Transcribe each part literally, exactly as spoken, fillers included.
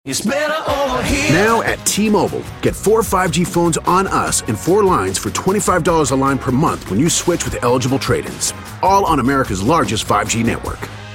It's better over here. Now at T-Mobile, get four five G phones on us and four lines for twenty-five dollars a line per month when you switch with eligible trade-ins. All on America's largest five G network.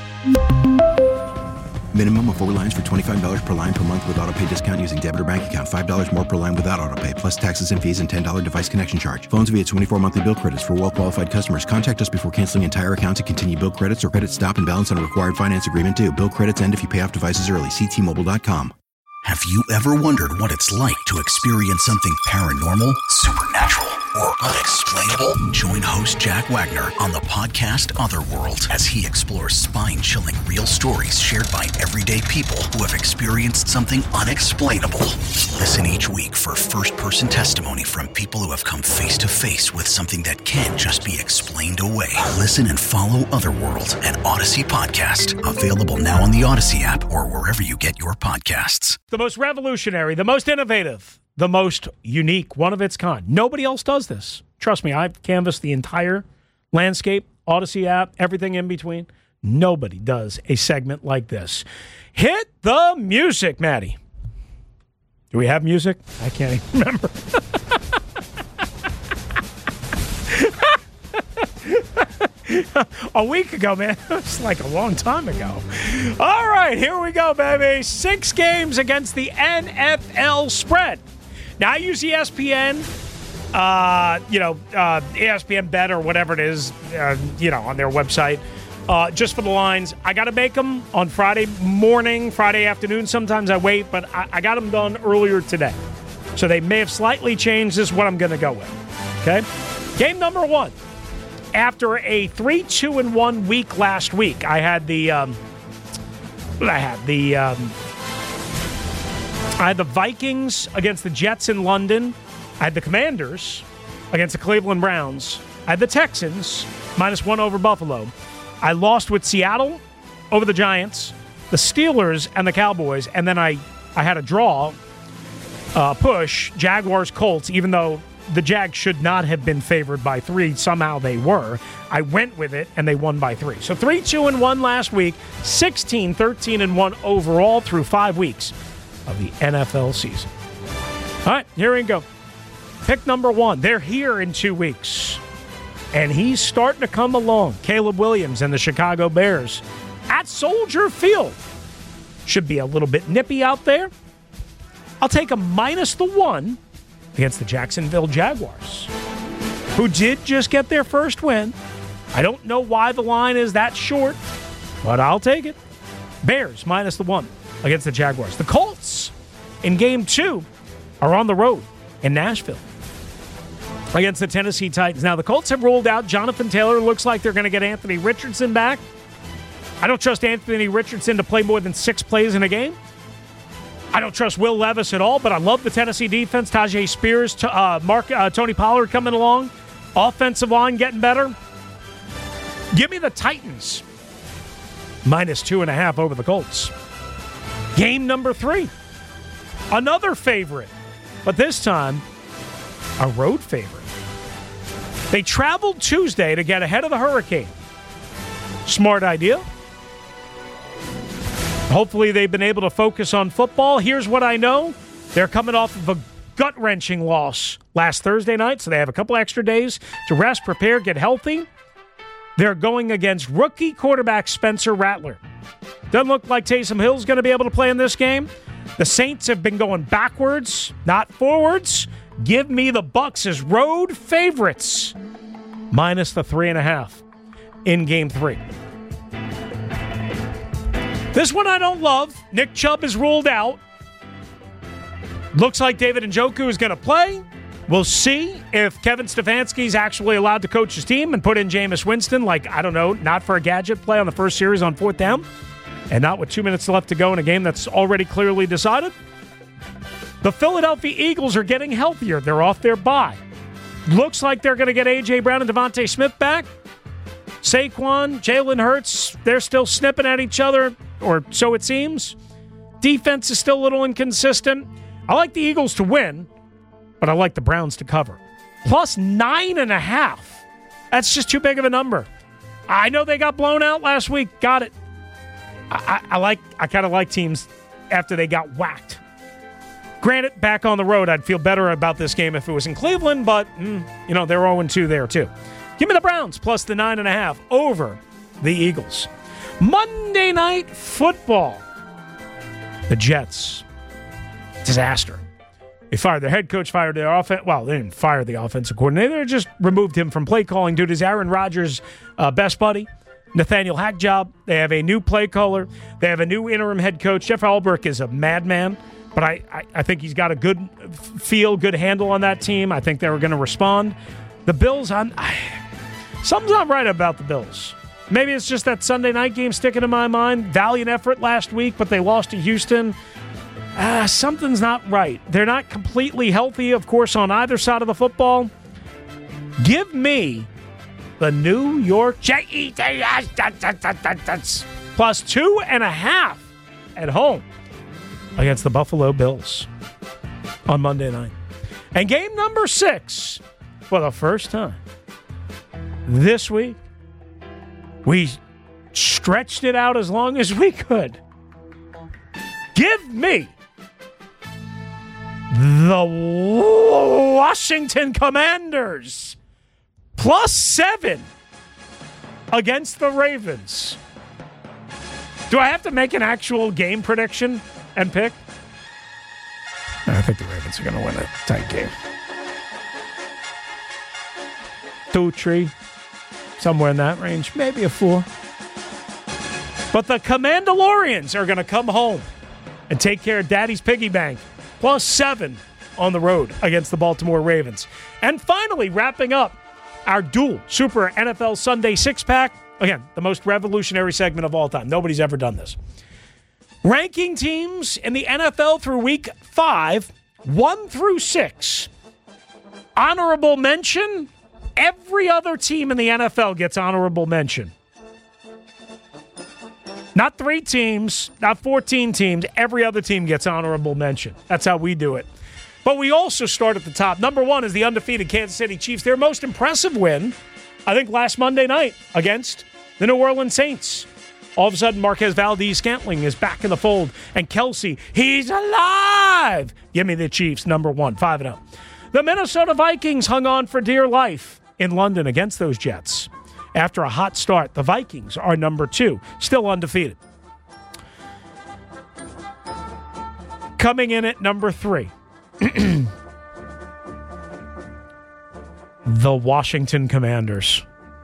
Minimum of four lines for twenty-five dollars per line per month with autopay discount using debit or bank account. five dollars more per line without autopay, plus taxes and fees and ten dollars device connection charge. Phones via twenty-four monthly bill credits for well-qualified customers. Contact us before canceling entire account to continue bill credits or credit stop and balance on a required finance agreement due. Bill credits end if you pay off devices early. See T Mobile dot com. Have you ever wondered what it's like to experience something paranormal, supernatural, or unexplainable? Join host Jack Wagner on the podcast Otherworld as he explores spine-chilling real stories shared by everyday people who have experienced something unexplainable. Listen each week for first-person testimony from people who have come face-to-face with something that can't just be explained away. Listen and follow Otherworld, an Odyssey podcast. Available now on the Odyssey app or wherever you get your podcasts. The most revolutionary, the most innovative, the most unique, one of its kind. Nobody else does this. Trust me, I've canvassed the entire landscape, Odyssey app, everything in between. Nobody does a segment like this. Hit the music, Maddie. Do we have music? I can't even remember. A week ago, man. It's like a long time ago. All right, here we go, baby. Six games against the N F L spread. Now, I use E S P N, uh, you know, uh, E S P N Bet or whatever it is, uh, you know, on their website, uh, just for the lines. I got to make them on Friday morning, Friday afternoon. Sometimes I wait, but I, I got them done earlier today. So they may have slightly changed. This is what I'm going to go with. Okay? Game number one. After a three two and one week last week, I had the um, I had the um, I had the Vikings against the Jets in London. I had the Commanders against the Cleveland Browns. I had the Texans minus one over Buffalo. I lost with Seattle over the Giants, the Steelers, and the Cowboys, and then I I had a draw uh, push Jaguars Colts, even though the Jags should not have been favored by three. Somehow they were. I went with it, and they won by three. So three two and one last week, sixteen thirteen and one overall through five weeks of the N F L season. All right, here we go. Pick number one. They're here in two weeks, and he's starting to come along. Caleb Williams and the Chicago Bears at Soldier Field. Should be a little bit nippy out there. I'll take a minus the one against the Jacksonville Jaguars, who did just get their first win. I don't know why the line is that short, but I'll take it. Bears minus the one against the Jaguars. The Colts in game two are on the road in Nashville against the Tennessee Titans. Now, the Colts have ruled out Jonathan Taylor. Looks like they're going to get Anthony Richardson back. I don't trust Anthony Richardson to play more than six plays in a game. I don't trust Will Levis at all, but I love the Tennessee defense. Tajay Spears, uh, Mark, uh, Tony Pollard coming along. Offensive line getting better. Give me the Titans. Minus two and a half over the Colts. Game number three. Another favorite, but this time a road favorite. They traveled Tuesday to get ahead of the Hurricane. Smart idea. Hopefully they've been able to focus on football. Here's what I know. They're coming off of a gut-wrenching loss last Thursday night, so they have a couple extra days to rest, prepare, get healthy. They're going against rookie quarterback Spencer Rattler. Doesn't look like Taysom Hill's going to be able to play in this game. The Saints have been going backwards, not forwards. Give me the Bucs as road favorites, minus the three and a half in game three. This one I don't love. Nick Chubb is ruled out. Looks like David Njoku is going to play. We'll see if Kevin Stefanski is actually allowed to coach his team and put in Jameis Winston, like, I don't know, not for a gadget play on the first series on fourth down, and not with two minutes left to go in a game that's already clearly decided. The Philadelphia Eagles are getting healthier. They're off their bye. Looks like they're going to get A J. Brown and Devontae Smith back. Saquon, Jalen Hurts, they're still snipping at each other, or so it seems. Defense is still a little inconsistent. I like the Eagles to win, but I like the Browns to cover. Plus nine and a half. That's just too big of a number. I know they got blown out last week. Got it. I, I, I like. I kind of like teams after they got whacked. Granted, back on the road, I'd feel better about this game if it was in Cleveland, but, mm, you know, they're oh and two there, too. Give me the Browns plus the nine and a half over the Eagles. Monday Night Football. The Jets. Disaster. They fired their head coach, fired their offense. Well, they didn't fire the offensive coordinator. They just removed him from play calling due to his Aaron Rodgers' uh, best buddy, Nathaniel Hack job. They have a new play caller. They have a new interim head coach. Jeff Ulbrich is a madman. But I, I, I think he's got a good feel, good handle on that team. I think they were going to respond. The Bills, I'm, I, something's not right about the Bills. Maybe it's just that Sunday night game sticking in my mind. Valiant effort last week, but they lost to Houston. Ah, something's not right. They're not completely healthy, of course, on either side of the football. Give me the New York Jets plus two and a half at home against the Buffalo Bills on Monday night. And game number six, for the first time this week, we stretched it out as long as we could. Give me the Washington Commanders plus seven against the Ravens. Do I have to make an actual game prediction and pick? I think the Ravens are going to win a tight game. Two, three, somewhere in that range. Maybe a four. But the Commandalorians are going to come home and take care of Daddy's piggy bank. Plus seven on the road against the Baltimore Ravens. And finally, wrapping up our dual Super N F L Sunday six-pack. Again, the most revolutionary segment of all time. Nobody's ever done this. Ranking teams in the N F L through week five, one through six. Honorable mention, every other team in the N F L gets honorable mention. Not three teams, not fourteen teams. Every other team gets honorable mention. That's how we do it. But we also start at the top. Number one is the undefeated Kansas City Chiefs. Their most impressive win, I think, last Monday night against the New Orleans Saints. All of a sudden, Marquez Valdes-Scantling is back in the fold. And Kelsey, he's alive! Give me the Chiefs, number one, five and oh. The Minnesota Vikings hung on for dear life in London against those Jets. After a hot start, the Vikings are number two, still undefeated. Coming in at number three, the Washington Commanders.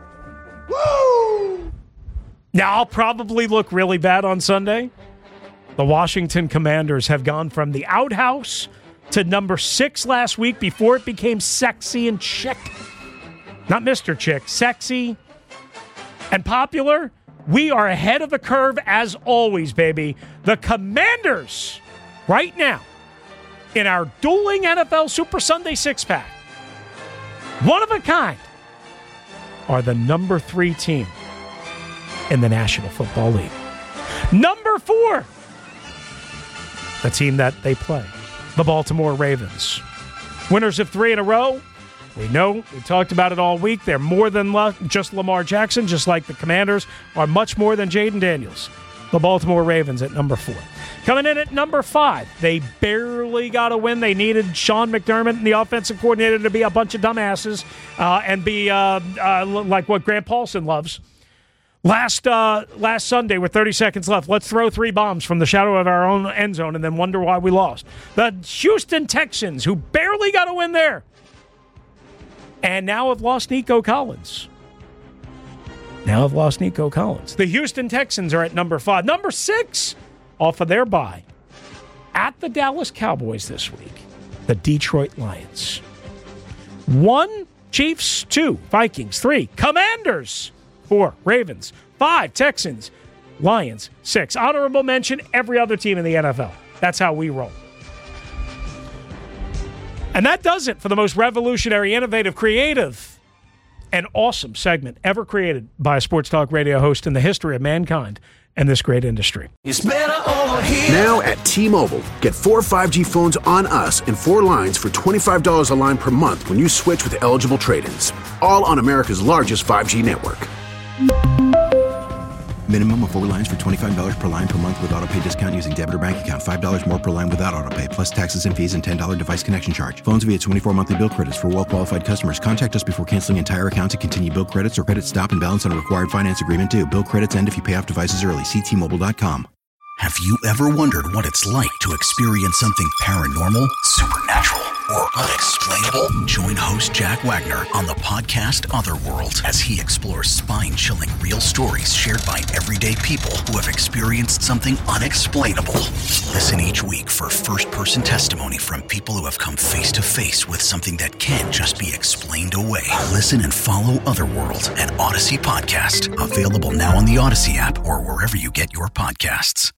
Woo! Now, I'll probably look really bad on Sunday. The Washington Commanders have gone from the outhouse to number six last week before it became sexy and chic. Not Mister Chick, sexy and popular. We are ahead of the curve as always, baby. The Commanders, right now, in our dueling N F L Super Sunday six-pack, one of a kind, are the number three team in the National Football League. Number four, the team that they play, the Baltimore Ravens. Winners of three in a row. We know, we talked about it all week. They're more than la- just Lamar Jackson, just like the Commanders are much more than Jaden Daniels. The Baltimore Ravens at number four. Coming in at number five, they barely got a win. They needed Sean McDermott and the offensive coordinator to be a bunch of dumbasses uh, and be uh, uh, like what Grant Paulson loves. Last uh, last Sunday with thirty seconds left, let's throw three bombs from the shadow of our own end zone and then wonder why we lost. The Houston Texans, who barely got a win there, and now have lost Nico Collins. Now have lost Nico Collins. The Houston Texans are at number five. Number six, off of their bye, at the Dallas Cowboys this week, the Detroit Lions. One, Chiefs. Two, Vikings. Three, Commanders. Four, Ravens. Five, Texans. Lions. Six, honorable mention, every other team in the N F L. That's how we roll. And that does it for the most revolutionary, innovative, creative, and awesome segment ever created by a sports talk radio host in the history of mankind and this great industry. It's better over here. Now at T-Mobile, get four five G phones on us and four lines for twenty-five dollars a line per month when you switch with eligible trade-ins. All on America's largest five G network. Minimum of four lines for twenty-five dollars per line per month with auto pay discount using debit or bank account. five dollars more per line without auto pay, plus taxes and fees and ten dollars device connection charge. Phones via twenty-four monthly bill credits for well-qualified customers. Contact us before canceling entire account to continue bill credits or credit stop and balance on a required finance agreement due. Bill credits end if you pay off devices early. See T Mobile dot com. Have you ever wondered what it's like to experience something paranormal, supernatural, or unexplainable? Join host Jack Wagner on the podcast Otherworld as he explores spine-chilling real stories shared by everyday people who have experienced something unexplainable. Listen each week for first-person testimony from people who have come face-to-face with something that can't just be explained away. Listen and follow Otherworld, an Odyssey podcast. Available now on the Odyssey app or wherever you get your podcasts.